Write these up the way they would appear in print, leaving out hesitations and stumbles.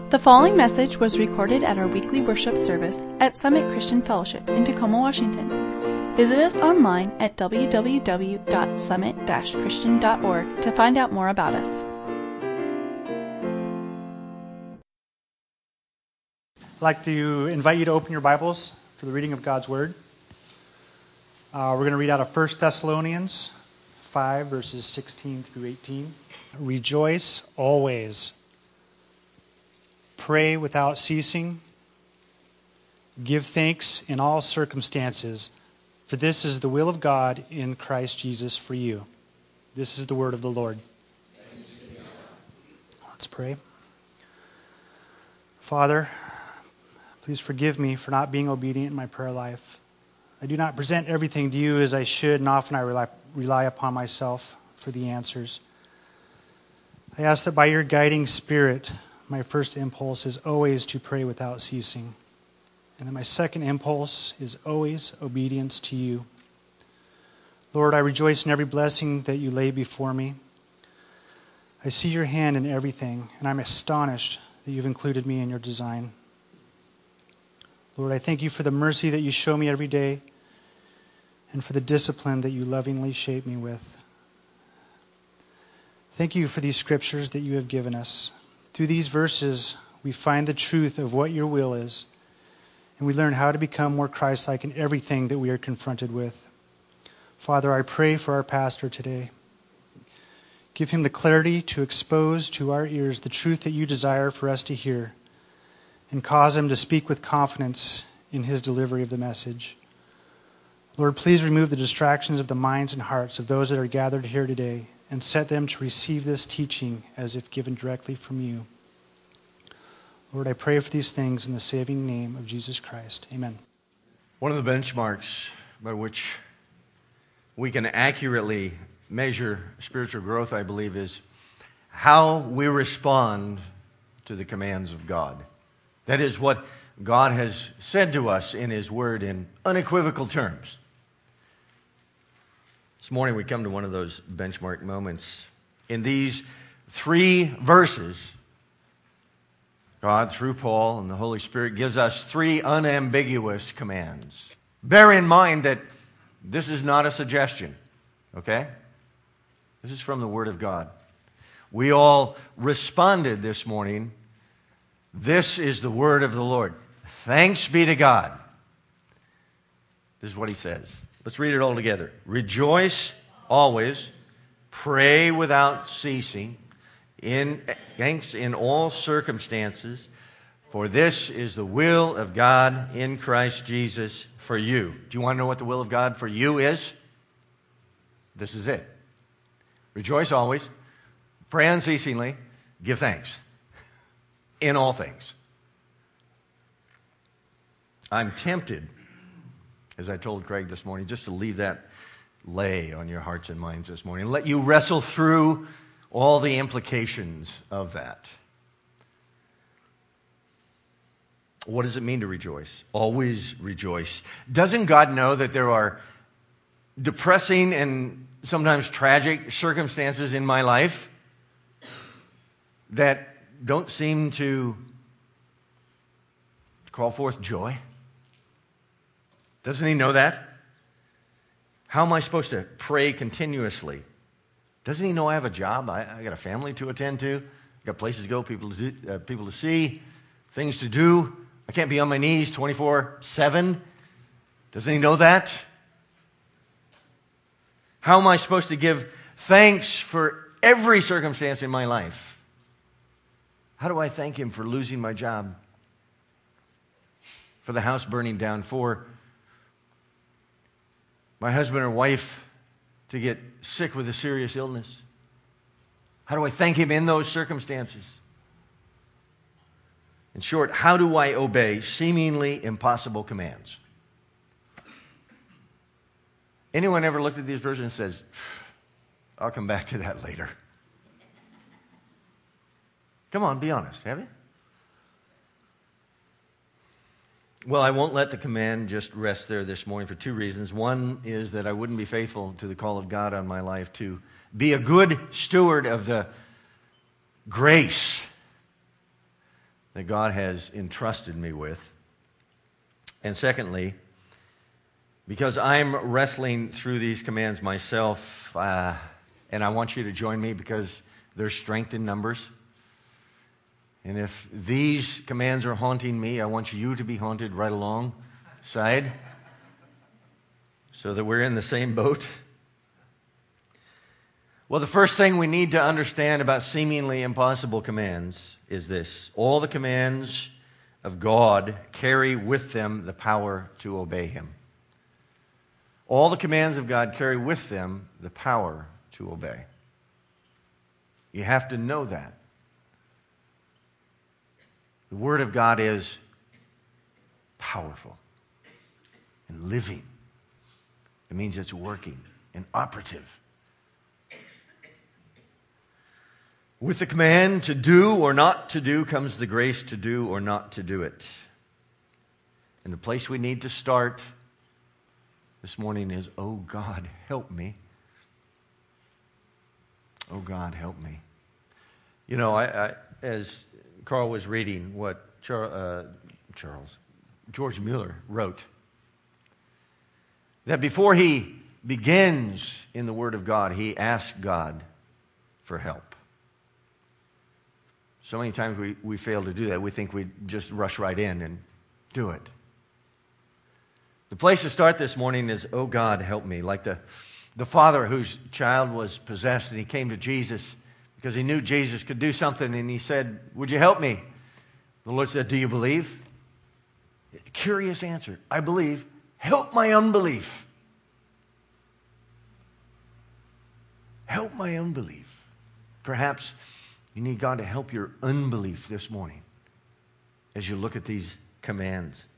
The following message was recorded at our weekly worship service at Summit Christian Fellowship in Tacoma, Washington. Visit us online at www.summit-christian.org to find out more about us. I'd like to invite you to open your Bibles for the reading of God's Word. We're going to read out of 1 Thessalonians 5, verses 16 through 18. Rejoice always. Pray without ceasing. Give thanks in all circumstances, for this is the will of God in Christ Jesus for you. This is the word of the Lord. Let's pray. Father, please forgive me for not being obedient in my prayer life. I do not present everything to you as I should, and often I rely upon myself for the answers. I ask that by your guiding Spirit, my first impulse is always to pray without ceasing. And then my second impulse is always obedience to you. Lord, I rejoice in every blessing that you lay before me. I see your hand in everything, and I'm astonished that you've included me in your design. Lord, I thank you for the mercy that you show me every day and for the discipline that you lovingly shape me with. Thank you for these scriptures that you have given us. Through these verses, we find the truth of what your will is, and we learn how to become more Christ-like in everything that we are confronted with. Father, I pray for our pastor today. Give him the clarity to expose to our ears the truth that you desire for us to hear, and cause him to speak with confidence in his delivery of the message. Lord, please remove the distractions of the minds and hearts of those that are gathered here today, and set them to receive this teaching as if given directly from you. Lord, I pray for these things in the saving name of Jesus Christ. Amen. One of the benchmarks by which we can accurately measure spiritual growth, I believe, is how we respond to the commands of God. That is what God has said to us in His Word in unequivocal terms. This morning we come to one of those benchmark moments. In these 3 verses, God, through Paul and the Holy Spirit, gives us 3 unambiguous commands. Bear in mind that this is not a suggestion, okay? This is from the Word of God. We all responded this morning, this is the Word of the Lord. Thanks be to God. This is what He says. Let's read it all together. Rejoice always, pray without ceasing, thanks in all circumstances, for this is the will of God in Christ Jesus for you. Do you want to know what the will of God for you is? This is it. Rejoice always, pray unceasingly, give thanks in all things. I'm tempted, as I told Craig this morning, just to leave that lay on your hearts and minds this morning. Let you wrestle through all the implications of that. What does it mean to rejoice? Always rejoice. Doesn't God know that there are depressing and sometimes tragic circumstances in my life that don't seem to call forth joy? Doesn't He know that? How am I supposed to pray continuously? Doesn't He know I have a job? I got a family to attend to. I got places to go, people to see, things to do. I can't be on my knees 24/7. Doesn't He know that? How am I supposed to give thanks for every circumstance in my life? How do I thank Him for losing my job? For the house burning down? For my husband or wife to get sick with a serious illness? How do I thank Him in those circumstances? In short, how do I obey seemingly impossible commands? Anyone ever looked at these verses and says, I'll come back to that later? Come on, be honest, have you? Well, I won't let the command just rest there this morning for 2 reasons. One is that I wouldn't be faithful to the call of God on my life to be a good steward of the grace that God has entrusted me with. And secondly, because I'm wrestling through these commands myself, and I want you to join me because there's strength in numbers. And if these commands are haunting me, I want you to be haunted right alongside so that we're in the same boat. Well, the first thing we need to understand about seemingly impossible commands is this: all the commands of God carry with them the power to obey Him. All the commands of God carry with them the power to obey. You have to know that. The Word of God is powerful and living. It means it's working and operative. With the command to do or not to do comes the grace to do or not to do it. And the place we need to start this morning is, oh God, help me. Oh God, help me. You know, I as Carl was reading what George Mueller wrote, that before he begins in the Word of God, he asks God for help. So many times we fail to do that. We think we just rush right in and do it. The place to start this morning is, oh God, help me. Like the father whose child was possessed, and he came to Jesus because he knew Jesus could do something, and he said, would you help me? The Lord said, do you believe? Curious answer. I believe. Help my unbelief. Help my unbelief. Perhaps you need God to help your unbelief this morning as you look at these commands.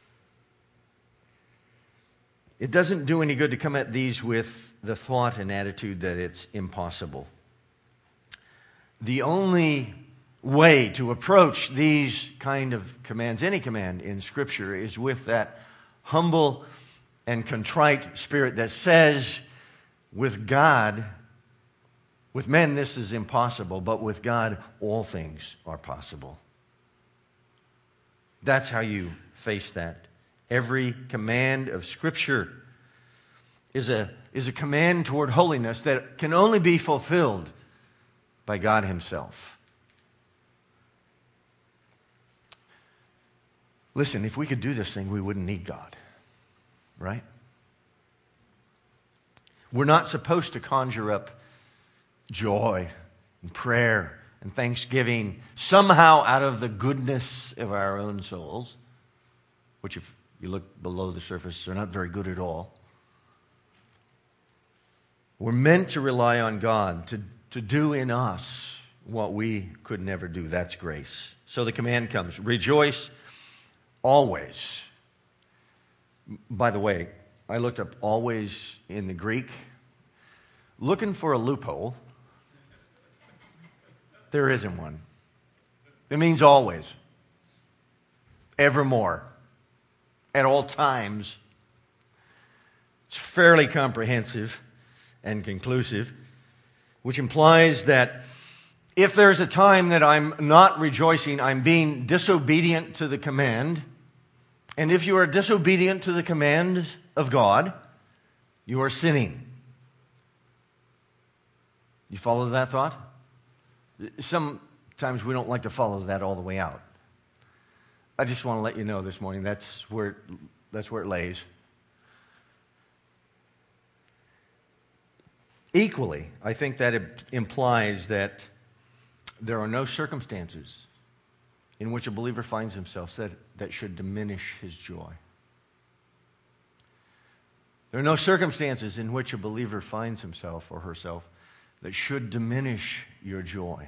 It doesn't do any good to come at these with the thought and attitude that it's impossible. The only way to approach these kind of commands, any command in Scripture, is with that humble and contrite spirit that says, with God, with men this is impossible, but with God all things are possible. That's how you face that. Every command of Scripture is a command toward holiness that can only be fulfilled by God Himself. Listen, if we could do this thing, we wouldn't need God, right? We're not supposed to conjure up joy and prayer and thanksgiving somehow out of the goodness of our own souls, which if you look below the surface are not very good at all. We're meant to rely on God to do in us what we could never do. That's grace. So the command comes, rejoice always. By the way, I looked up always in the Greek, looking for a loophole. There isn't one. It means always, evermore, at all times. It's fairly comprehensive and conclusive, which implies that if there's a time that I'm not rejoicing, I'm being disobedient to the command. And if you are disobedient to the command of God, you are sinning. You follow that thought? Sometimes we don't like to follow that all the way out. I just want to let you know this morning that's where it lays. Equally, I think that it implies that there are no circumstances in which a believer finds himself that should diminish his joy. There are no circumstances in which a believer finds himself or herself that should diminish your joy.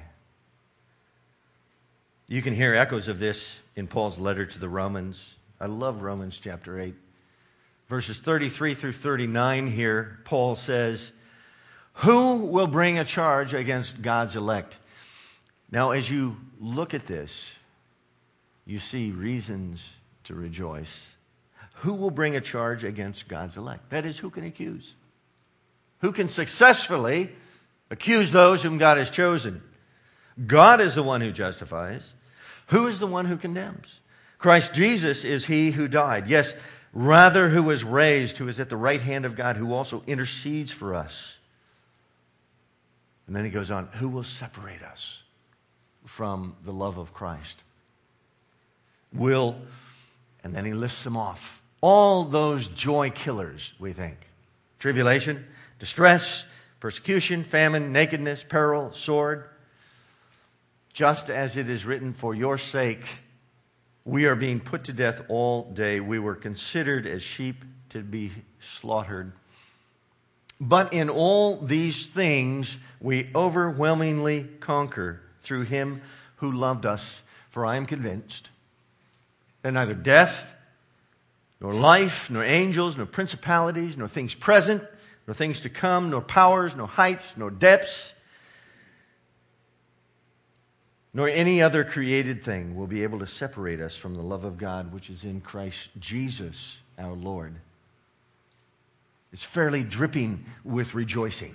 You can hear echoes of this in Paul's letter to the Romans. I love Romans chapter 8. Verses 33 through 39 here, Paul says, who will bring a charge against God's elect? Now, as you look at this, you see reasons to rejoice. Who will bring a charge against God's elect? That is, who can accuse? Who can successfully accuse those whom God has chosen? God is the one who justifies. Who is the one who condemns? Christ Jesus is he who died. Yes, rather who was raised, who is at the right hand of God, who also intercedes for us. And then he goes on, who will separate us from the love of Christ? And then he lists them off. All those joy killers, we think. Tribulation, distress, persecution, famine, nakedness, peril, sword. Just as it is written, for your sake, we are being put to death all day. We were considered as sheep to be slaughtered. But in all these things, we overwhelmingly conquer through him who loved us. For I am convinced that neither death, nor life, nor angels, nor principalities, nor things present, nor things to come, nor powers, nor heights, nor depths, nor any other created thing will be able to separate us from the love of God which is in Christ Jesus our Lord. It's fairly dripping with rejoicing.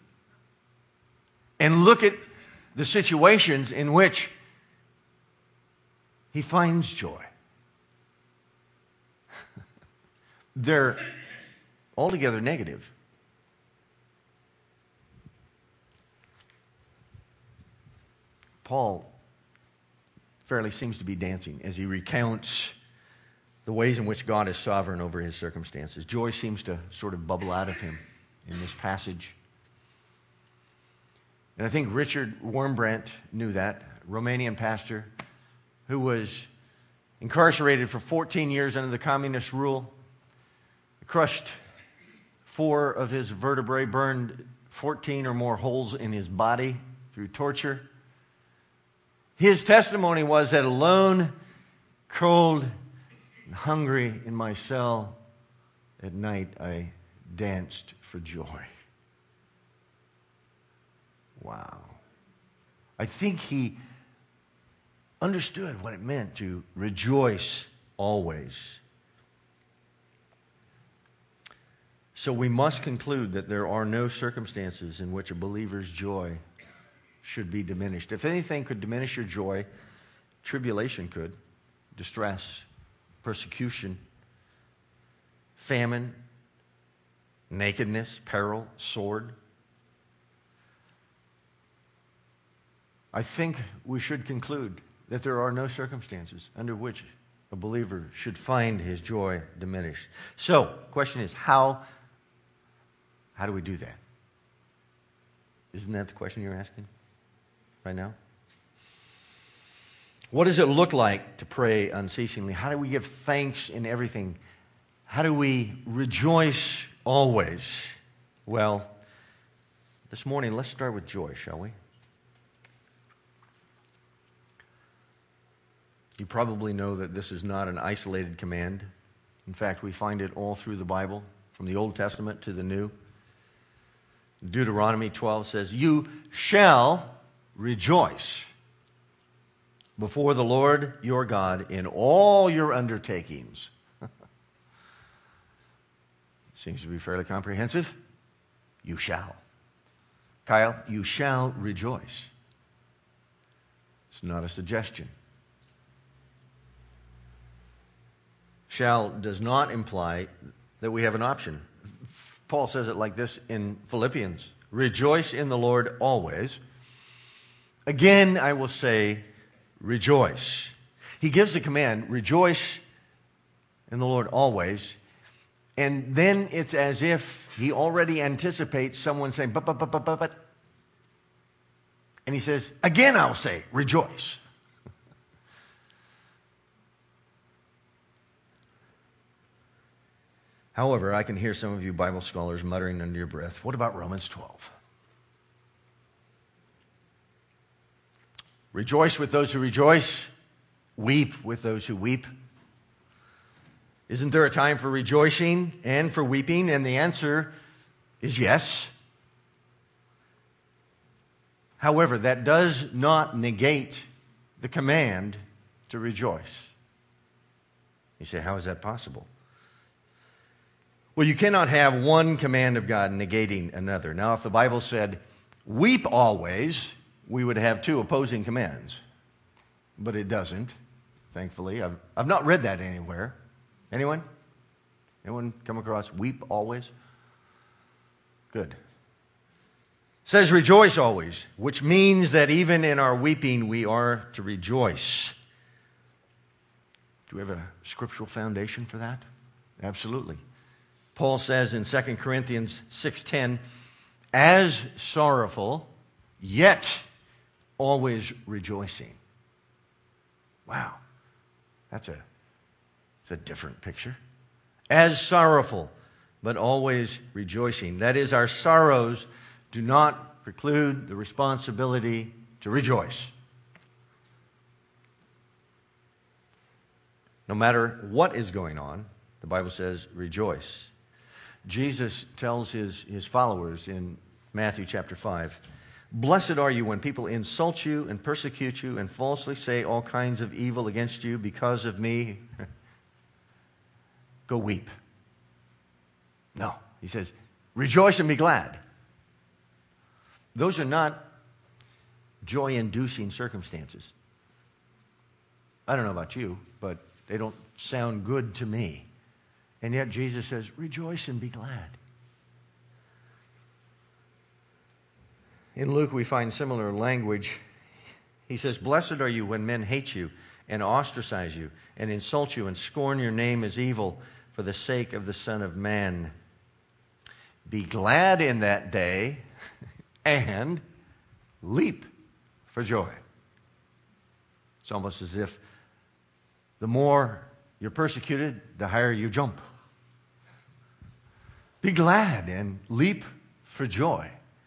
And look at the situations in which he finds joy. They're altogether negative. Paul fairly seems to be dancing as he recounts the ways in which God is sovereign over his circumstances. Joy seems to sort of bubble out of him in this passage. And I think Richard Wurmbrand knew that, Romanian pastor who was incarcerated for 14 years under the communist rule, crushed 4 of his vertebrae, burned 14 or more holes in his body through torture. His testimony was that alone, cold, and hungry in my cell at night, I danced for joy. Wow. I think he understood what it meant to rejoice always. So we must conclude that there are no circumstances in which a believer's joy should be diminished. If anything could diminish your joy, tribulation could, distress, persecution, famine, nakedness, peril, sword. I think we should conclude that there are no circumstances under which a believer should find his joy diminished. So, the question is, how do we do that? Isn't that the question you're asking right now? What does it look like to pray unceasingly? How do we give thanks in everything? How do we rejoice always? Well, this morning, let's start with joy, shall we? You probably know that this is not an isolated command. In fact, we find it all through the Bible, from the Old Testament to the New. Deuteronomy 12 says, "You shall rejoice before the Lord your God in all your undertakings." Seems to be fairly comprehensive. You shall. Kyle, you shall rejoice. It's not a suggestion. Shall does not imply that we have an option. Paul says it like this in Philippians: rejoice in the Lord always. Again, I will say, rejoice. He gives the command, rejoice in the Lord always. And then it's as if he already anticipates someone saying, but. And he says, again, I'll say, rejoice. However, I can hear some of you Bible scholars muttering under your breath, what about Romans 12? Rejoice with those who rejoice, weep with those who weep. Isn't there a time for rejoicing and for weeping? And the answer is yes. However, that does not negate the command to rejoice. You say, how is that possible? Well, you cannot have one command of God negating another. Now, if the Bible said, weep always, we would have two opposing commands. but it doesn't, thankfully. I've not read that anywhere. Anyone? Anyone come across weep always? Good. It says rejoice always, which means that even in our weeping we are to rejoice. Do we have a scriptural foundation for that? Absolutely. Paul says in 2 Corinthians 6:10, as sorrowful, yet always rejoicing. Wow. That's a different picture. As sorrowful, but always rejoicing. That is, our sorrows do not preclude the responsibility to rejoice. No matter what is going on, the Bible says rejoice. Jesus tells his followers in Matthew chapter 5, blessed are you when people insult you and persecute you and falsely say all kinds of evil against you because of me. Go weep. No, he says, rejoice and be glad. Those are not joy-inducing circumstances. I don't know about you, but they don't sound good to me. And yet Jesus says, rejoice and be glad. In Luke, we find similar language. He says, blessed are you when men hate you and ostracize you and insult you and scorn your name as evil for the sake of the Son of Man. Be glad in that day and leap for joy. It's almost as if the more you're persecuted, the higher you jump. Be glad and leap for joy.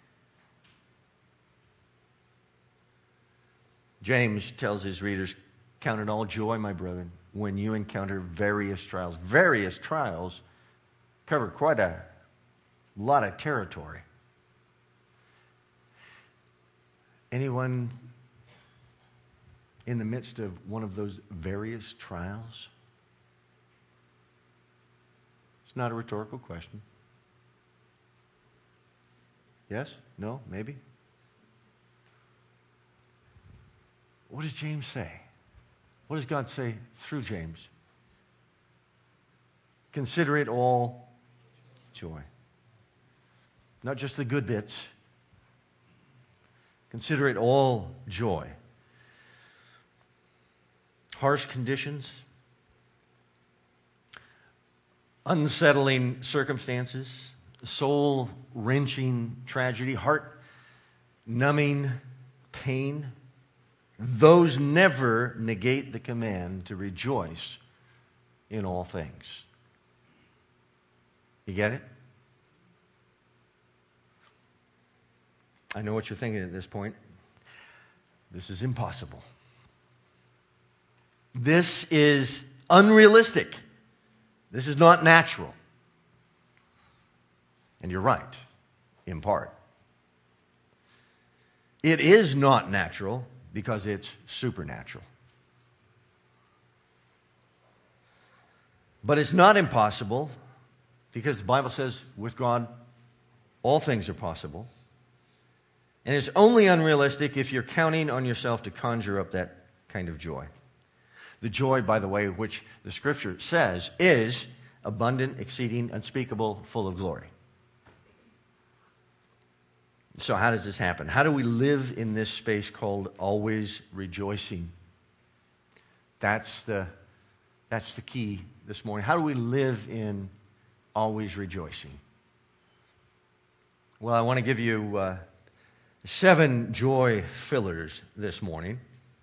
James tells his readers, count it all joy, my brethren, when you encounter various trials. Various trials cover quite a lot of territory. Anyone in the midst of one of those various trials? It's not a rhetorical question. Yes? No? Maybe? What does James say? What does God say through James? Consider it all joy. Not just the good bits. Consider it all joy. Harsh conditions, unsettling circumstances, soul-wrenching tragedy, heart-numbing pain, those never negate the command to rejoice in all things. You get it? I know what you're thinking at this point. This is impossible. This is unrealistic. This is not natural. And you're right, in part. It is not natural because it's supernatural. But it's not impossible because the Bible says with God, all things are possible. And it's only unrealistic if you're counting on yourself to conjure up that kind of joy. The joy, by the way, which the Scripture says is abundant, exceeding, unspeakable, full of glory. So how does this happen? How do we live in this space called always rejoicing? That's the key this morning. How do we live in always rejoicing? Well, I want to give you 7 joy fillers this morning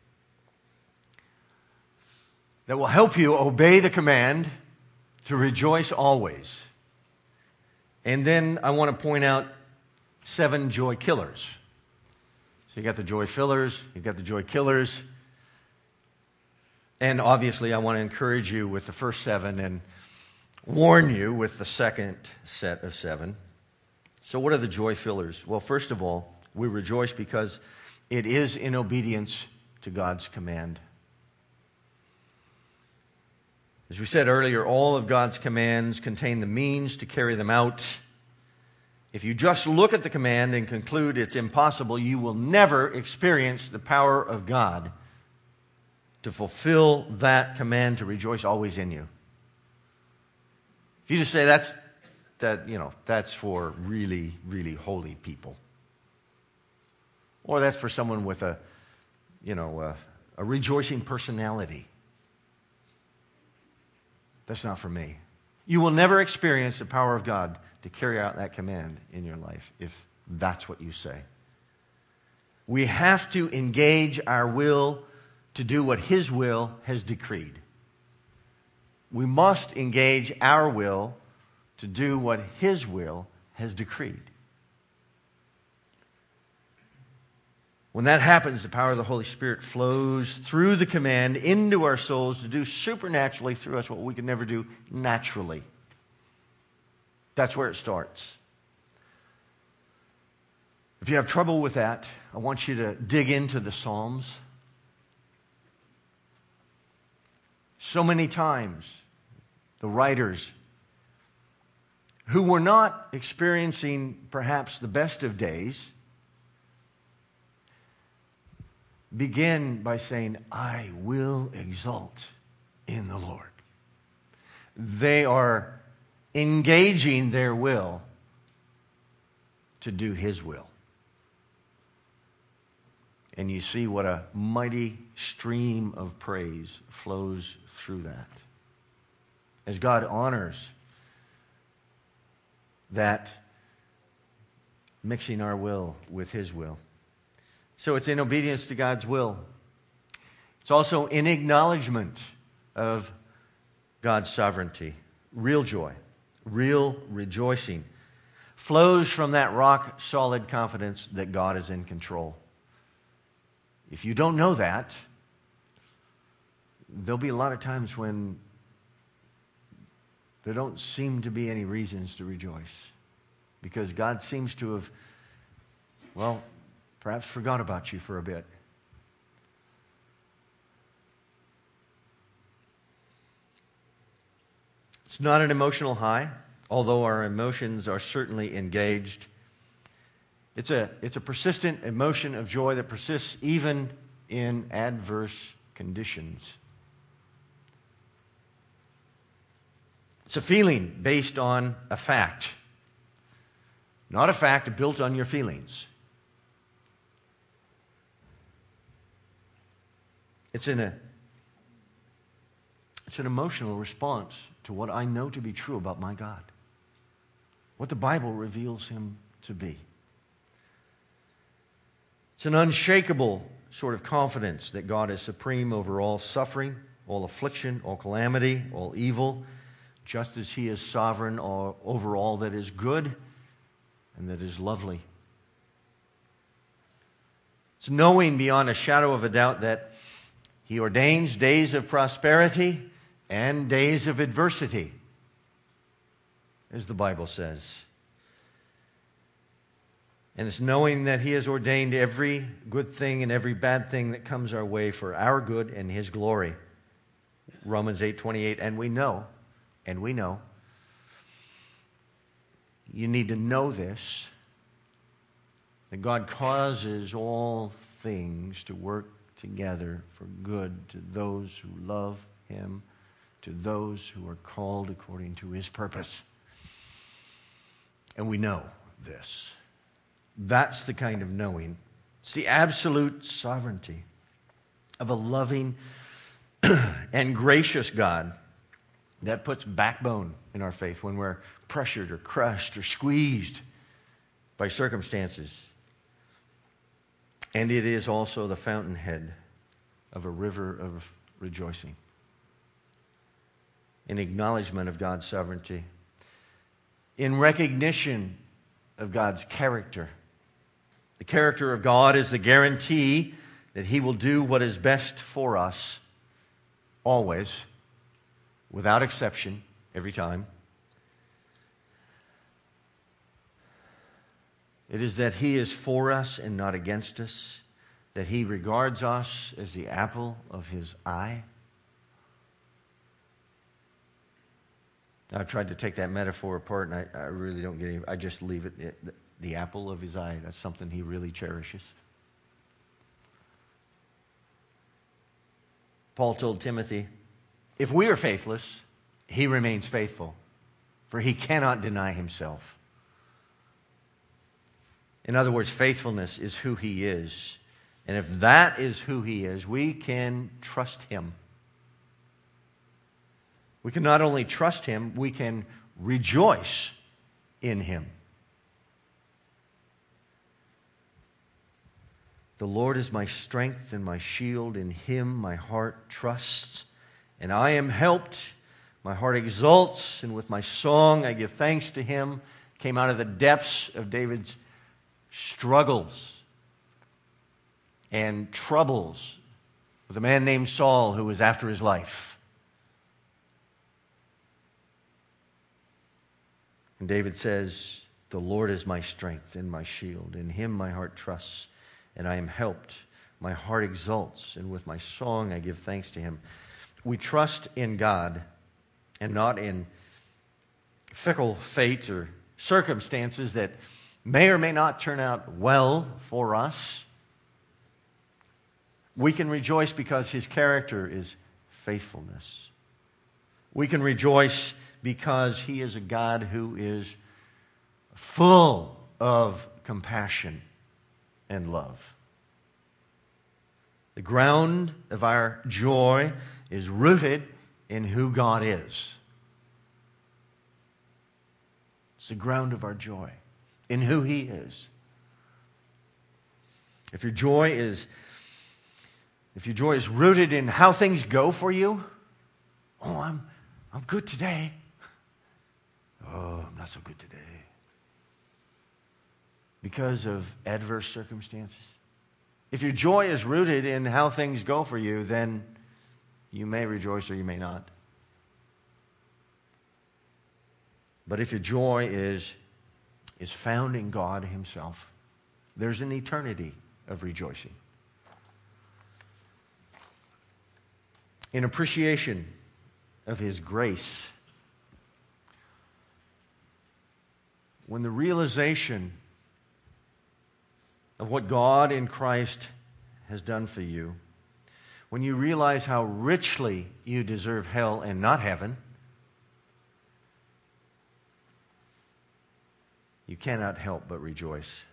that will help you obey the command to rejoice always. And then I want to point out 7 joy killers. So you got the joy fillers, you got the joy killers. And obviously I want to encourage you with the first 7 and warn you with the second set of 7. So what are the joy fillers? Well, first of all, we rejoice because it is in obedience to God's command. As we said earlier, all of God's commands contain the means to carry them out. If you just look at the command and conclude it's impossible, you will never experience the power of God to fulfill that command to rejoice always in you. If you just say that's for really, really holy people, or that's for someone with a rejoicing personality, that's not for me. You will never experience the power of God to carry out that command in your life if that's what you say. We have to engage our will to do what His will has decreed. We must engage our will to do what His will has decreed. When that happens, the power of the Holy Spirit flows through the command into our souls to do supernaturally through us what we could never do naturally. That's where it starts. If you have trouble with that, I want you to dig into the Psalms. So many times, the writers who were not experiencing perhaps the best of days begin by saying, I will exult in the Lord. They are engaging their will to do His will. And you see what a mighty stream of praise flows through that. As God honors that mixing our will with His will. So it's in obedience to God's will. It's also in acknowledgement of God's sovereignty. Real joy, real rejoicing flows from that rock-solid confidence that God is in control. If you don't know that, there'll be a lot of times when there don't seem to be any reasons to rejoice because God seems to have, perhaps forgot about you for a bit. It's not an emotional high, although our emotions are certainly engaged. It's a persistent emotion of joy that persists even in adverse conditions. It's a feeling based on a fact, not a fact built on your feelings. It's an emotional response to what I know to be true about my God, what the Bible reveals Him to be. It's an unshakable sort of confidence that God is supreme over all suffering, all affliction, all calamity, all evil, just as He is sovereign over all that is good and that is lovely. It's knowing beyond a shadow of a doubt that He ordains days of prosperity and days of adversity, as the Bible says. And it's knowing that He has ordained every good thing and every bad thing that comes our way for our good and His glory. Romans 8:28, and we know, you need to know this, that God causes all things to work together for good to those who love Him, to those who are called according to His purpose. And we know this. That's the kind of knowing. It's the absolute sovereignty of a loving and gracious God that puts backbone in our faith when we're pressured or crushed or squeezed by circumstances. And it is also the fountainhead of a river of rejoicing. In acknowledgement of God's sovereignty. In recognition of God's character. The character of God is the guarantee that He will do what is best for us, always, without exception, every time. It is that He is for us and not against us, that He regards us as the apple of His eye. I've tried to take that metaphor apart, and I really don't get any. I just leave it, the apple of His eye. That's something He really cherishes. Paul told Timothy, if we are faithless, he remains faithful, for he cannot deny himself. In other words, faithfulness is who he is. And if that is who he is, we can trust him. We can not only trust him, we can rejoice in him. The Lord is my strength and my shield. In him my heart trusts, and I am helped. My heart exults, and with my song I give thanks to him. Came out of the depths of David's struggles and troubles with a man named Saul who was after his life. And David says, the Lord is my strength and my shield. In him my heart trusts, and I am helped. My heart exults, and with my song I give thanks to him. We trust in God and not in fickle fate or circumstances that may or may not turn out well for us. We can rejoice because his character is faithfulness. We can rejoice because he is a God who is full of compassion and love. The ground of our joy is rooted in who God is. It's the ground of our joy, in who he is. If your joy is rooted in how things go for you, I'm good today. Oh, I'm not so good today. Because of adverse circumstances. If your joy is rooted in how things go for you, then you may rejoice or you may not. But if your joy is found in God himself, there's an eternity of rejoicing. In appreciation of his grace, when the realization of what God in Christ has done for you, when you realize how richly you deserve hell and not heaven, you cannot help but rejoice.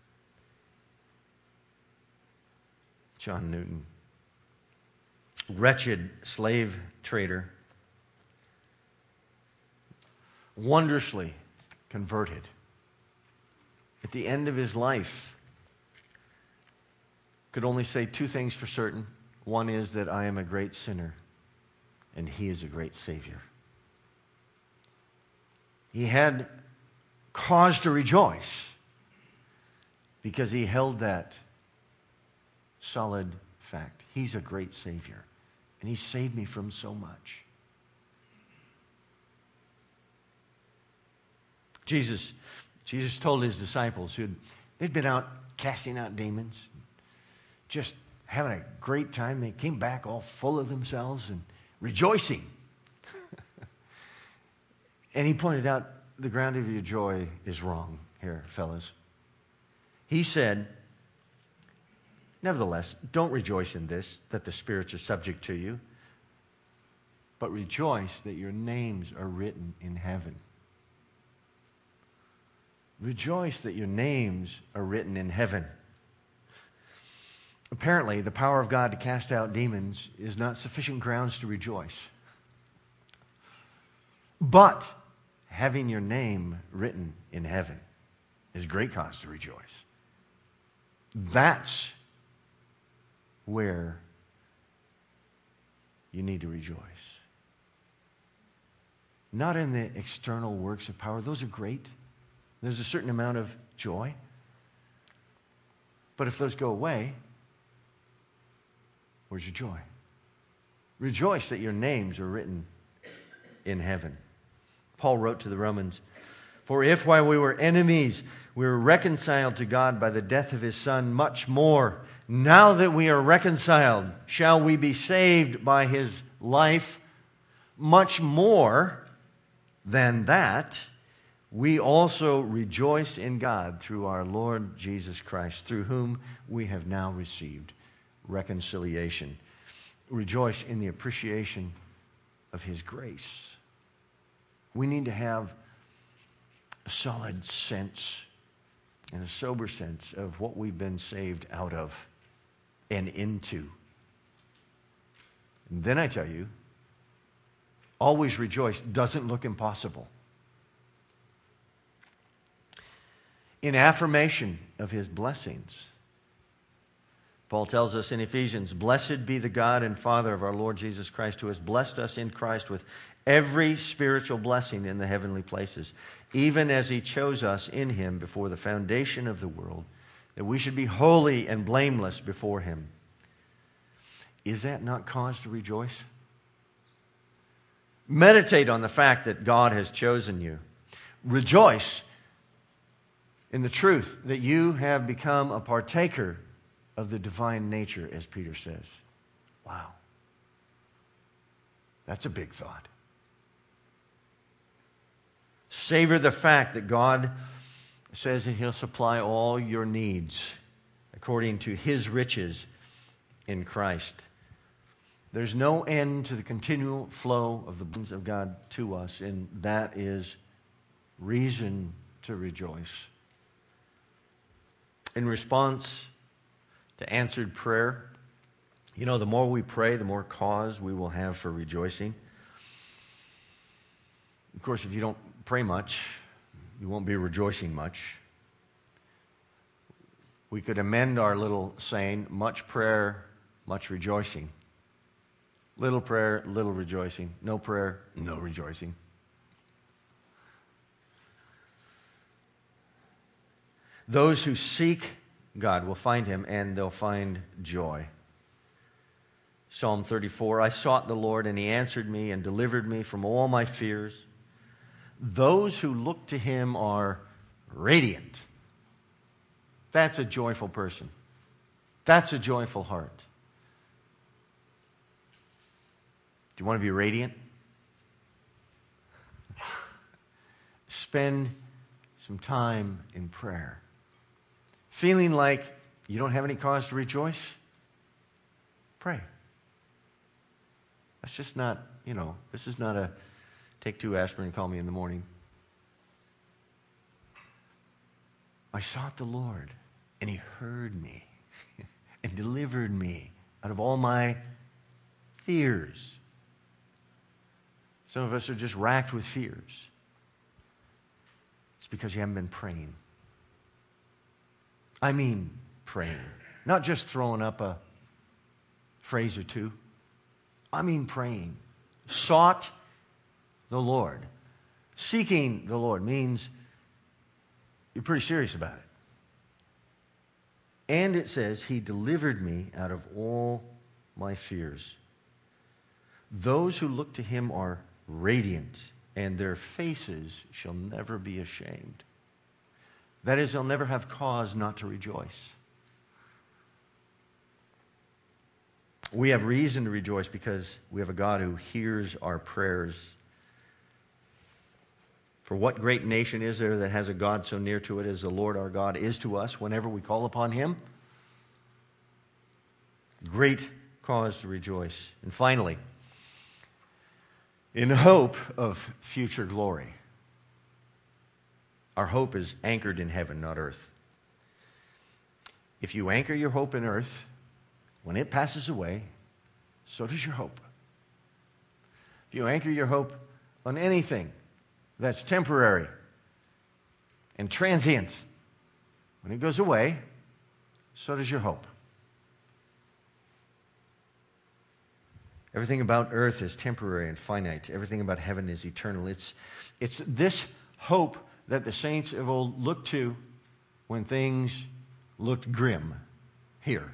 John Newton, wretched slave trader, wondrously converted. At the end of his life, could only say two things for certain. One is that I am a great sinner, and he is a great Savior. He had cause to rejoice because he held that solid fact. He's a great Savior, and he saved me from so much. Jesus told his disciples they'd been out casting out demons, just having a great time. They came back all full of themselves and rejoicing. And he pointed out, the ground of your joy is wrong here, fellas. He said, nevertheless, don't rejoice in this, that the spirits are subject to you, but rejoice that your names are written in heaven. Rejoice that your names are written in heaven. Apparently, the power of God to cast out demons is not sufficient grounds to rejoice. But having your name written in heaven is great cause to rejoice. That's where you need to rejoice. Not in the external works of power. Those are great. There's a certain amount of joy. But if those go away, where's your joy? Rejoice that your names are written in heaven. Paul wrote to the Romans, for if while we were enemies, we were reconciled to God by the death of his Son, much more, now that we are reconciled, shall we be saved by his life. Much more than that, we also rejoice in God through our Lord Jesus Christ, through whom we have now received reconciliation. rejoice in the appreciation of His grace. We need to have a solid sense and a sober sense of what we've been saved out of and into. And then I tell you, always rejoice doesn't look impossible. In affirmation of His blessings, Paul tells us in Ephesians, "Blessed be the God and Father of our Lord Jesus Christ, who has blessed us in Christ with every spiritual blessing in the heavenly places, even as He chose us in Him before the foundation of the world, that we should be holy and blameless before Him." Is that not cause to rejoice? Meditate on the fact that God has chosen you. Rejoice in the truth that you have become a partaker of the divine nature, as Peter says. Wow. That's a big thought. Savor the fact that God says that He'll supply all your needs according to His riches in Christ. There's no end to the continual flow of the blessings of God to us, and that is reason to rejoice. In response to answered prayer, you know, the more we pray, the more cause we will have for rejoicing. Of course, if you don't pray much, you won't be rejoicing much. We could amend our little saying, much prayer, much rejoicing. Little prayer, little rejoicing. No prayer, no rejoicing. Those who seek God will find Him, and they'll find joy. Psalm 34, "I sought the Lord, and He answered me and delivered me from all my fears. Those who look to Him are radiant." That's a joyful person. That's a joyful heart. Do you want to be radiant? Spend some time in prayer. Feeling like you don't have any cause to rejoice? Pray. That's just not, this is not a take 2 aspirin and call me in the morning. I sought the Lord, and He heard me and delivered me out of all my fears. Some of us are just racked with fears. It's because you haven't been praying. I mean praying. Not just throwing up a phrase or two. I mean praying. Sought the Lord. Seeking the Lord means you're pretty serious about it. And it says, He delivered me out of all my fears. Those who look to Him are radiant, and their faces shall never be ashamed. That is, they'll never have cause not to rejoice. We have reason to rejoice because we have a God who hears our prayers. For what great nation is there that has a God so near to it as the Lord our God is to us whenever we call upon Him? Great cause to rejoice. And finally, in hope of future glory. Our hope is anchored in heaven, not earth. If you anchor your hope in earth, when it passes away, so does your hope. If you anchor your hope on anything that's temporary and transient, when it goes away, so does your hope. Everything about earth is temporary and finite. Everything about heaven is eternal. It's this hope that the saints of old looked to when things looked grim here.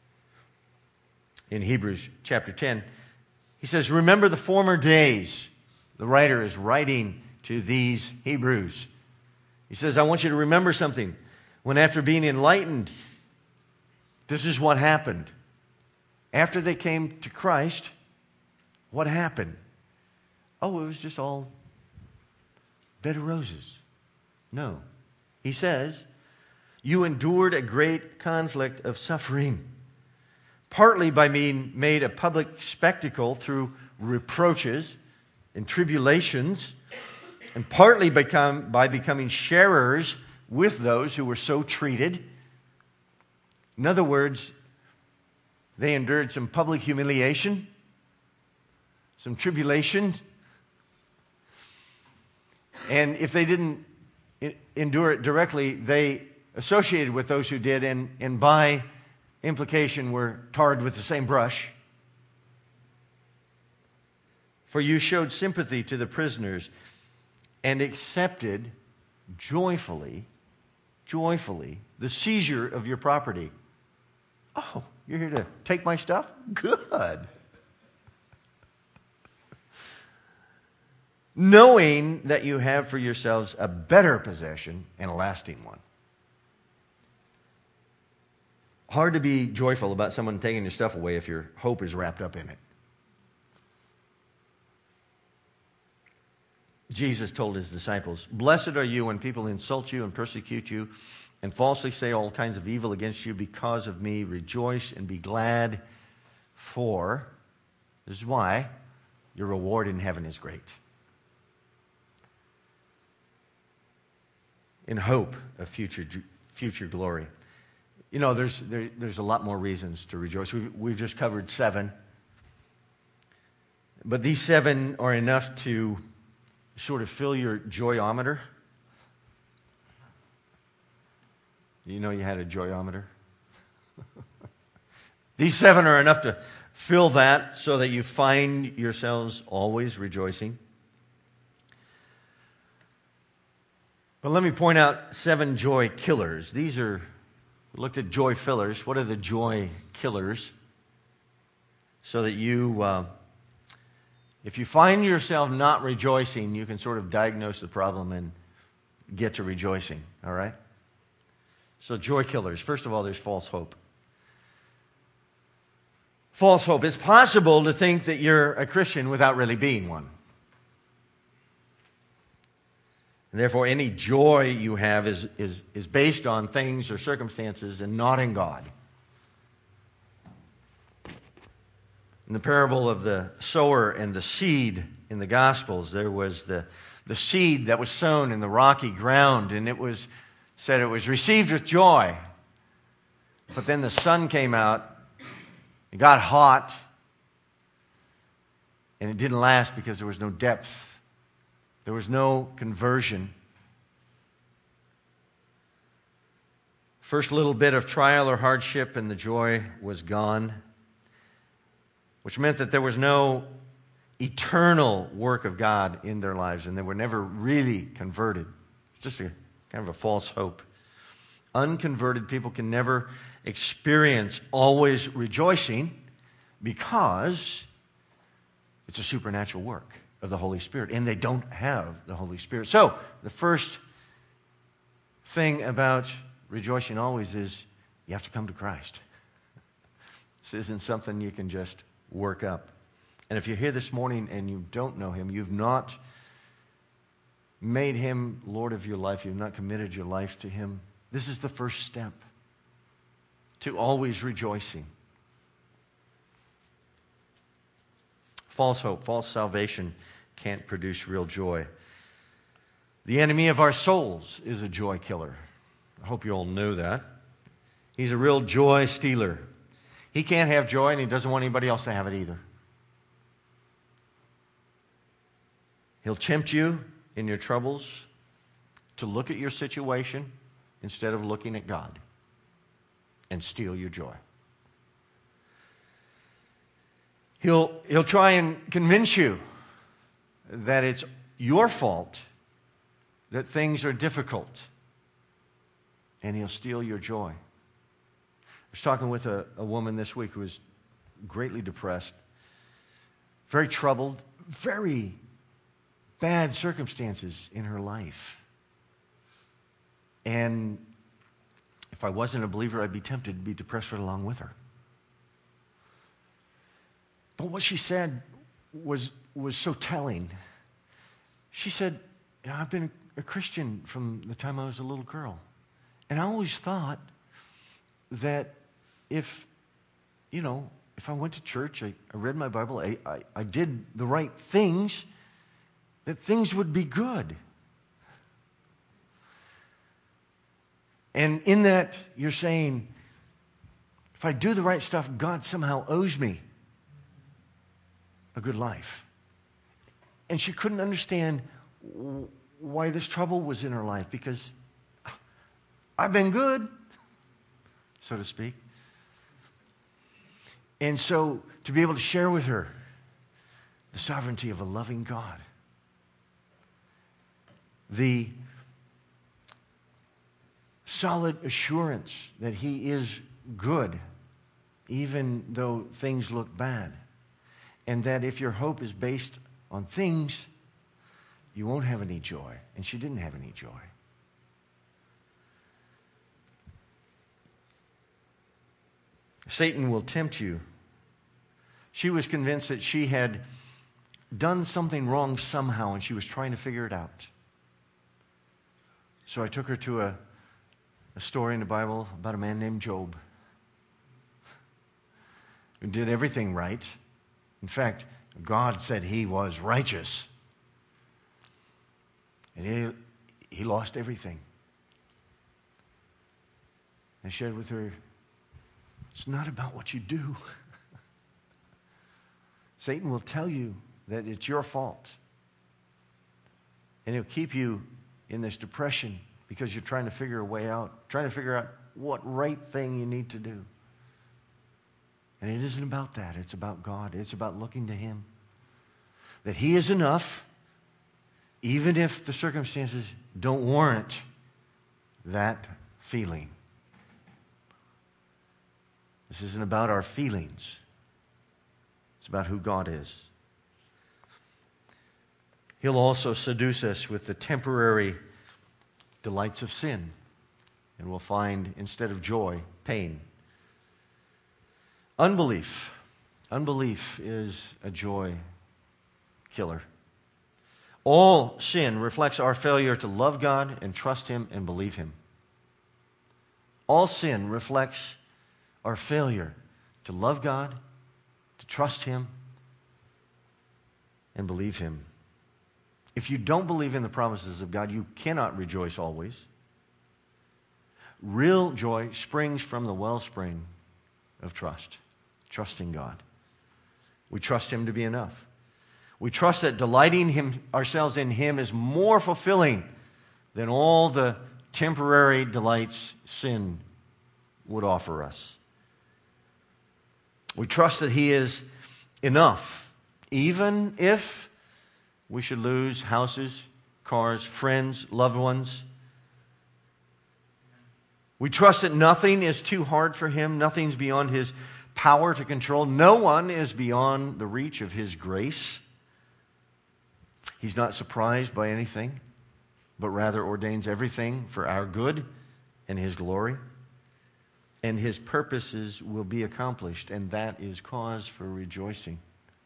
In Hebrews chapter 10, he says, "Remember the former days." The writer is writing to these Hebrews. He says, I want you to remember something. When after being enlightened, this is what happened. After they came to Christ, what happened? Oh, it was just all bed of roses. No. He says, you endured a great conflict of suffering, partly by being made a public spectacle through reproaches and tribulations, and partly by becoming sharers with those who were so treated. In other words, they endured some public humiliation, some tribulation, and if they didn't endure it directly, they associated with those who did, and by implication were tarred with the same brush. For you showed sympathy to the prisoners and accepted joyfully, the seizure of your property. Oh, you're here to take my stuff? Good. Knowing that you have for yourselves a better possession and a lasting one. Hard to be joyful about someone taking your stuff away if your hope is wrapped up in it. Jesus told his disciples, "Blessed are you when people insult you and persecute you and falsely say all kinds of evil against you because of me. Rejoice and be glad, for," this is why, "your reward in heaven is great." In hope of future glory. You know, there's a lot more reasons to rejoice. We've just covered 7. But these 7 are enough to sort of fill your joyometer. You know you had a joyometer? These 7 are enough to fill that so that you find yourselves always rejoicing. But let me point out 7 joy killers. We looked at joy fillers. What are the joy killers? So that you, if you find yourself not rejoicing, you can sort of diagnose the problem and get to rejoicing, all right? So joy killers. First of all, there's false hope. False hope. It's possible to think that you're a Christian without really being one. And therefore, any joy you have is based on things or circumstances and not in God. In the parable of the sower and the seed in the Gospels, there was the seed that was sown in the rocky ground, and it was said it was received with joy. But then the sun came out, it got hot, and it didn't last because there was no depth. There was no conversion. First little bit of trial or hardship and the joy was gone, which meant that there was no eternal work of God in their lives, and they were never really converted. It's just a kind of a false hope. Unconverted people can never experience always rejoicing because it's a supernatural work of the Holy Spirit, and they don't have the Holy Spirit. So, the first thing about rejoicing always is you have to come to Christ. This isn't something you can just work up. And if you're here this morning and you don't know Him, you've not made Him Lord of your life, you've not committed your life to Him, this is the first step to always rejoicing. False hope, false salvation can't produce real joy. The enemy of our souls is a joy killer. I hope you all know that. He's a real joy stealer. He can't have joy, and he doesn't want anybody else to have it either. He'll tempt you in your troubles to look at your situation instead of looking at God and steal your joy. He'll try and convince you that it's your fault that things are difficult, and he'll steal your joy. I was talking with a woman this week who was greatly depressed, very troubled, very bad circumstances in her life. And if I wasn't a believer, I'd be tempted to be depressed right along with her. But what she said was so telling. She said, I've been a Christian from the time I was a little girl. And I always thought that if if I went to church, I read my Bible, I did the right things, that things would be good. And in that, you're saying, if I do the right stuff, God somehow owes me a good life. And she couldn't understand why this trouble was in her life, because I've been good, so to speak. And so to be able to share with her the sovereignty of a loving God, the solid assurance that He is good, even though things look bad, and that if your hope is based on things, you won't have any joy. And she didn't have any joy. Satan will tempt you. She was convinced that she had done something wrong somehow, and she was trying to figure it out. So I took her to a story in the Bible about a man named Job, who did everything right. In fact, God said he was righteous. And he lost everything. I shared with her, it's not about what you do. Satan will tell you that it's your fault. And he'll keep you in this depression because you're trying to figure a way out, trying to figure out what right thing you need to do. And it isn't about that. It's about God. It's about looking to Him. That He is enough, even if the circumstances don't warrant that feeling. This isn't about our feelings. It's about who God is. He'll also seduce us with the temporary delights of sin. And we'll find, instead of joy, pain. Unbelief. Unbelief is a joy killer. All sin reflects our failure to love God and trust Him and believe Him. All sin reflects our failure to love God, to trust Him, and believe Him. If you don't believe in the promises of God, you cannot rejoice always. Real joy springs from the wellspring of trust, trusting God. We trust Him to be enough. We trust that delighting ourselves in Him is more fulfilling than all the temporary delights sin would offer us. We trust that He is enough, even if we should lose houses, cars, friends, loved ones. We trust that nothing is too hard for Him, nothing's beyond His power to control. No one is beyond the reach of His grace. He's not surprised by anything, but rather ordains everything for our good and His glory. And His purposes will be accomplished, and that is cause for rejoicing.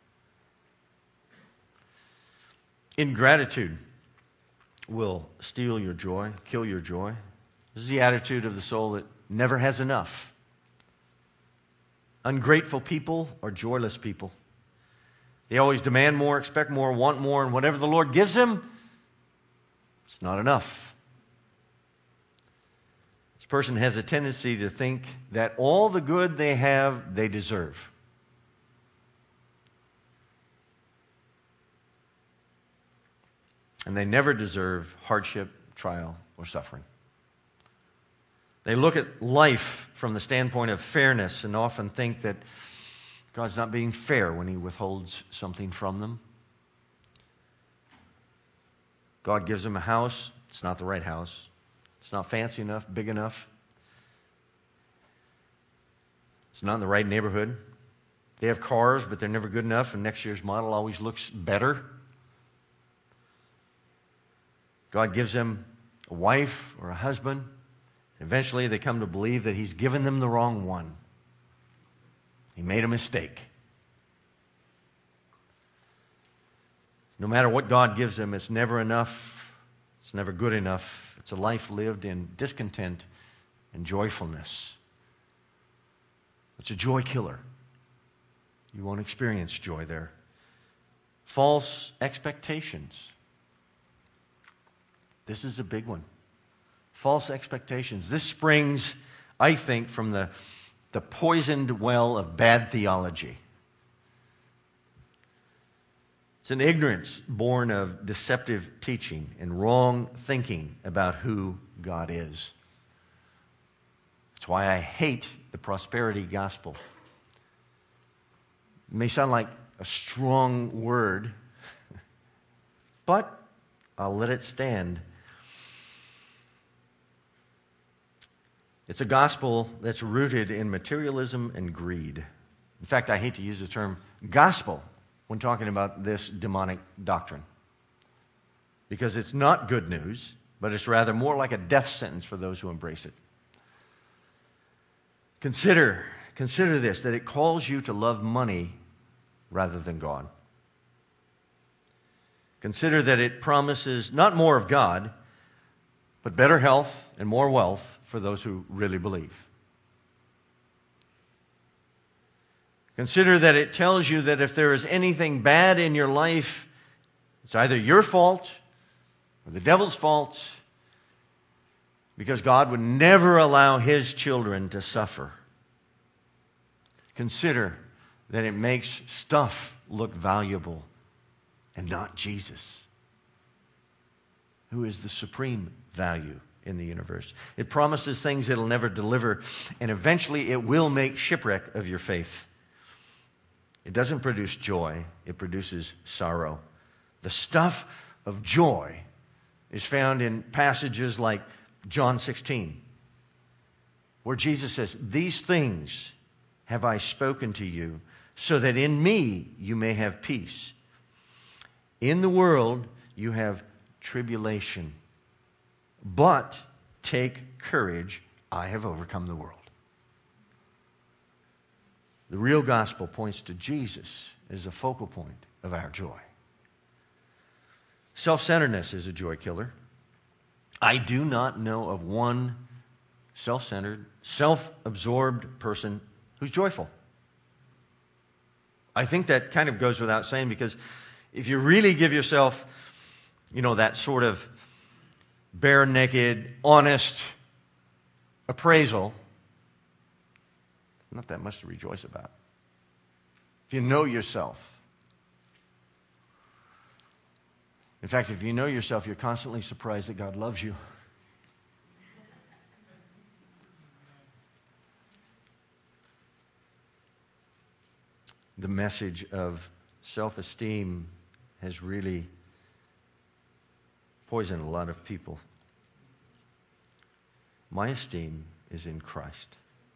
Ingratitude will steal your joy, kill your joy. This is the attitude of the soul that never has enough. Ungrateful people are joyless people. They always demand more, expect more, want more, and whatever the Lord gives them, it's not enough. This person has a tendency to think that all the good they have, they deserve. And they never deserve hardship, trial, or suffering. They look at life from the standpoint of fairness and often think that God's not being fair when He withholds something from them. God gives them a house. It's not the right house. It's not fancy enough, big enough. It's not in the right neighborhood. They have cars, but they're never good enough, and next year's model always looks better. God gives them a wife or a husband. Eventually, they come to believe that He's given them the wrong one. He made a mistake. No matter what God gives them, it's never enough. It's never good enough. It's a life lived in discontent and joyfulness. It's a joy killer. You won't experience joy there. False expectations. This is a big one. False expectations. This springs, I think, from the poisoned well of bad theology. It's an ignorance born of deceptive teaching and wrong thinking about who God is. That's why I hate the prosperity gospel. It may sound like a strong word, but I'll let it stand. It's a gospel that's rooted in materialism and greed. In fact, I hate to use the term gospel when talking about this demonic doctrine, because it's not good news, but it's rather more like a death sentence for those who embrace it. Consider this, that it calls you to love money rather than God. Consider that it promises not more of God, but better health and more wealth for those who really believe. Consider that it tells you that if there is anything bad in your life, it's either your fault or the devil's fault, because God would never allow His children to suffer. Consider that it makes stuff look valuable and not Jesus, who is the supreme value in the universe. It promises things it'll never deliver, and eventually it will make shipwreck of your faith. It doesn't produce joy, it produces sorrow. The stuff of joy is found in passages like John 16, where Jesus says, "These things have I spoken to you, so that in me you may have peace. In the world you have tribulation, but take courage, I have overcome the world." The real gospel points to Jesus as the focal point of our joy. Self-centeredness is a joy killer. I do not know of one self-centered, self-absorbed person who's joyful. I think that kind of goes without saying, because if you really give yourself, that sort of bare naked, honest appraisal, not that much to rejoice about. If you know yourself. In fact, if you know yourself, you're constantly surprised that God loves you. The message of self-esteem has really poisoned a lot of people. My esteem is in Christ.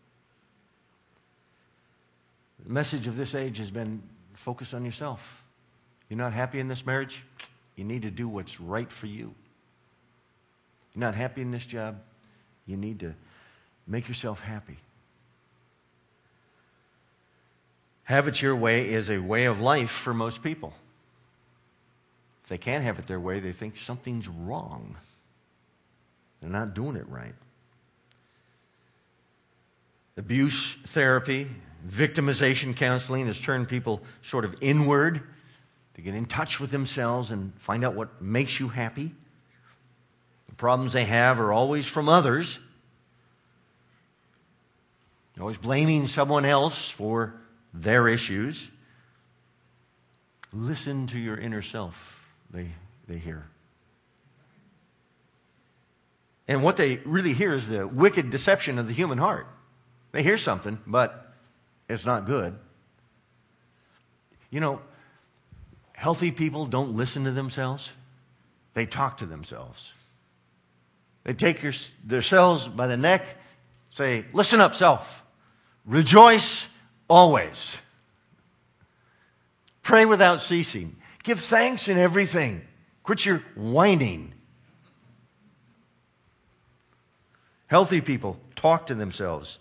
The message of this age has been focus on yourself. You're not happy in this marriage? You need to do what's right for you. You're not happy in this job? You need to make yourself happy. Have it your way is a way of life for most people. If they can't have it their way, they think something's wrong. They're not doing it right. Abuse therapy, victimization counseling has turned people sort of inward to get in touch with themselves and find out what makes you happy. The problems they have are always from others. They're always blaming someone else for their issues. Listen to your inner self, they hear. And what they really hear is the wicked deception of the human heart. They hear something, but it's not good. Healthy people don't listen to themselves. They talk to themselves. They take themselves by the neck, say, "Listen up, self. Rejoice always. Pray without ceasing. Give thanks in everything. Quit your whining." Healthy people talk to themselves.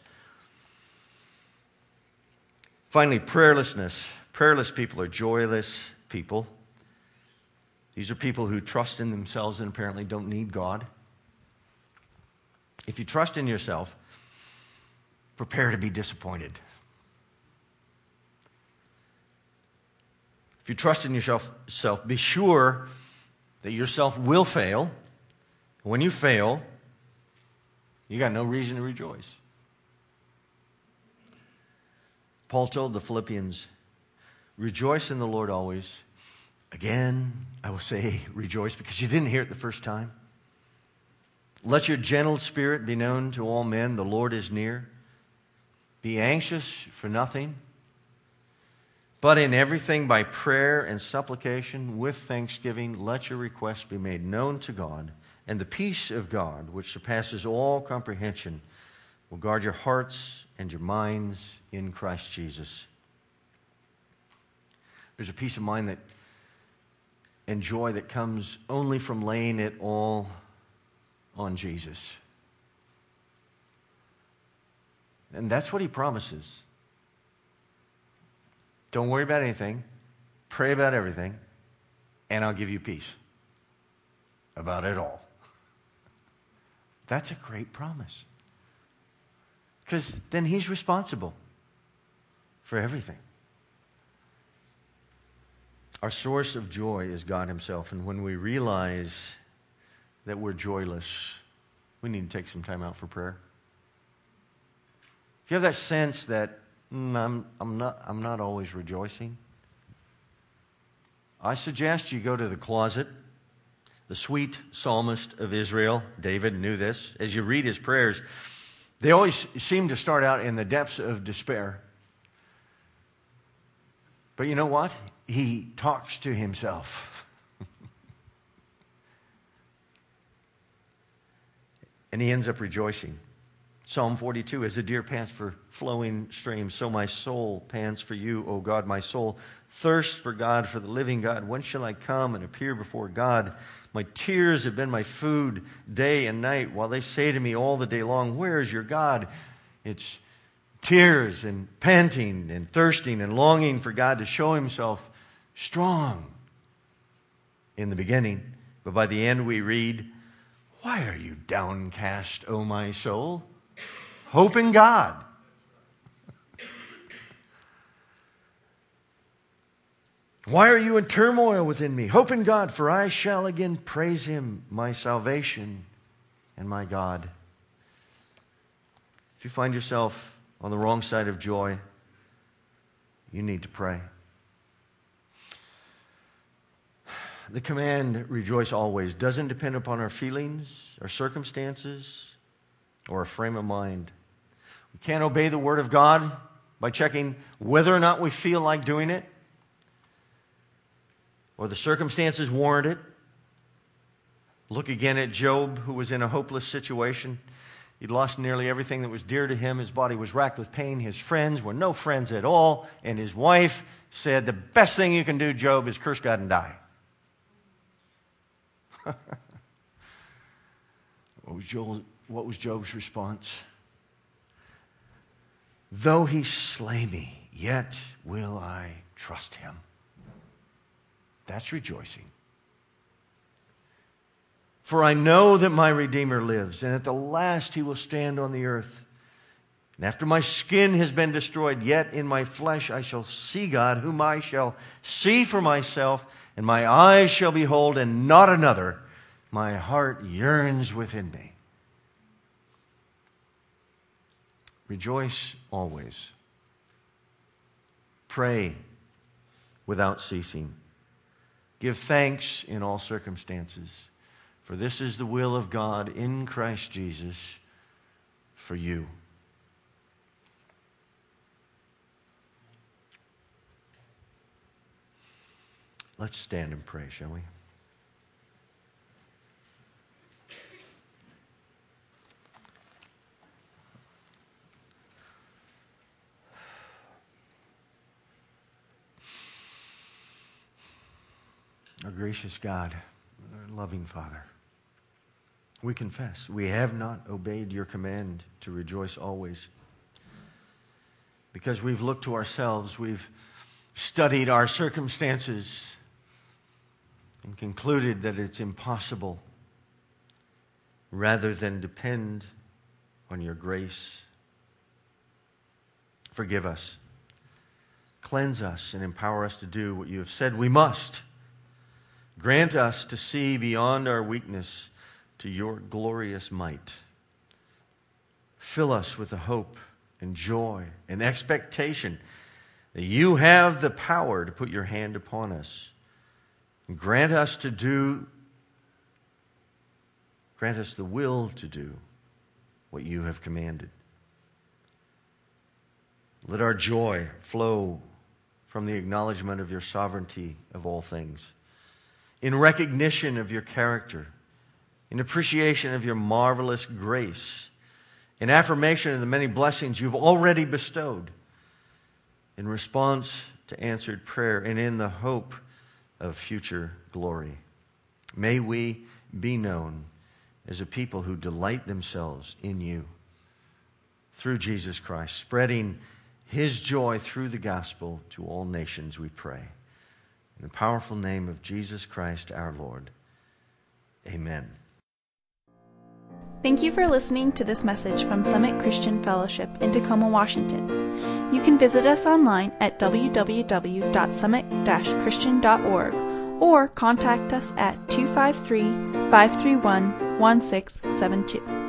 Finally, prayerlessness. Prayerless people are joyless people. These are people who trust in themselves and apparently don't need God. If you trust in yourself, prepare to be disappointed. you trust in yourself, be sure that yourself will fail. When you fail, you got no reason to rejoice. Paul told the Philippians, rejoice in the Lord always. Again, I will say rejoice because you didn't hear it the first time. Let your gentle spirit be known to all men. The Lord is near. Be anxious for nothing, but in everything by prayer and supplication with thanksgiving, let your requests be made known to God. And the peace of God, which surpasses all comprehension, will guard your hearts and your minds in Christ Jesus. There's a peace of mind and joy that comes only from laying it all on Jesus. And that's what he promises. Don't worry about anything. Pray about everything. And I'll give you peace about it all. That's a great promise. Because then he's responsible for everything. Our source of joy is God himself. And when we realize that we're joyless, we need to take some time out for prayer. If you have that sense that I'm not always rejoicing, I suggest you go to the closet. The sweet psalmist of Israel, David, knew this. As you read his prayers, they always seem to start out in the depths of despair. But you know what? He talks to himself. And he ends up rejoicing. Psalm 42, as the deer pants for flowing streams, so my soul pants for you, O God. My soul thirsts for God, for the living God. When shall I come and appear before God? My tears have been my food day and night, while they say to me all the day long, where is your God? It's tears and panting and thirsting and longing for God to show himself strong in the beginning. But by the end we read, why are you downcast, O my soul? Hope in God. Why are you in turmoil within me? Hope in God, for I shall again praise him, my salvation and my God. If you find yourself on the wrong side of joy, you need to pray. The command, rejoice always, doesn't depend upon our feelings, our circumstances, or a frame of mind. We can't obey the Word of God by checking whether or not we feel like doing it, or the circumstances warrant it. Look again at Job, who was in a hopeless situation. He'd lost nearly everything that was dear to him. His body was racked with pain. His friends were no friends at all. And his wife said, the best thing you can do, Job, is curse God and die. What was Job's response? Though he slay me, yet will I trust him. That's rejoicing. For I know that my Redeemer lives, and at the last he will stand on the earth. And after my skin has been destroyed, yet in my flesh I shall see God, whom I shall see for myself, and my eyes shall behold, and not another. My heart yearns within me. Rejoice always. Pray without ceasing. Give thanks in all circumstances, for this is the will of God in Christ Jesus for you. Let's stand and pray, shall we? Our gracious God, our loving Father, we confess we have not obeyed your command to rejoice always. Because we've looked to ourselves, we've studied our circumstances and concluded that it's impossible rather than depend on your grace. Forgive us. Cleanse us and empower us to do what you have said we must. Grant us to see beyond our weakness to your glorious might. Fill us with the hope and joy and expectation that you have the power to put your hand upon us. And grant us the will to do what you have commanded. Let our joy flow from the acknowledgement of your sovereignty of all things, in recognition of your character, in appreciation of your marvelous grace, in affirmation of the many blessings you've already bestowed, in response to answered prayer, and in the hope of future glory. May we be known as a people who delight themselves in you through Jesus Christ, spreading his joy through the gospel to all nations, we pray. In the powerful name of Jesus Christ our Lord. Amen. Thank you for listening to this message from Summit Christian Fellowship in Tacoma, Washington. You can visit us online at www.summit-christian.org or contact us at 253-531-1672.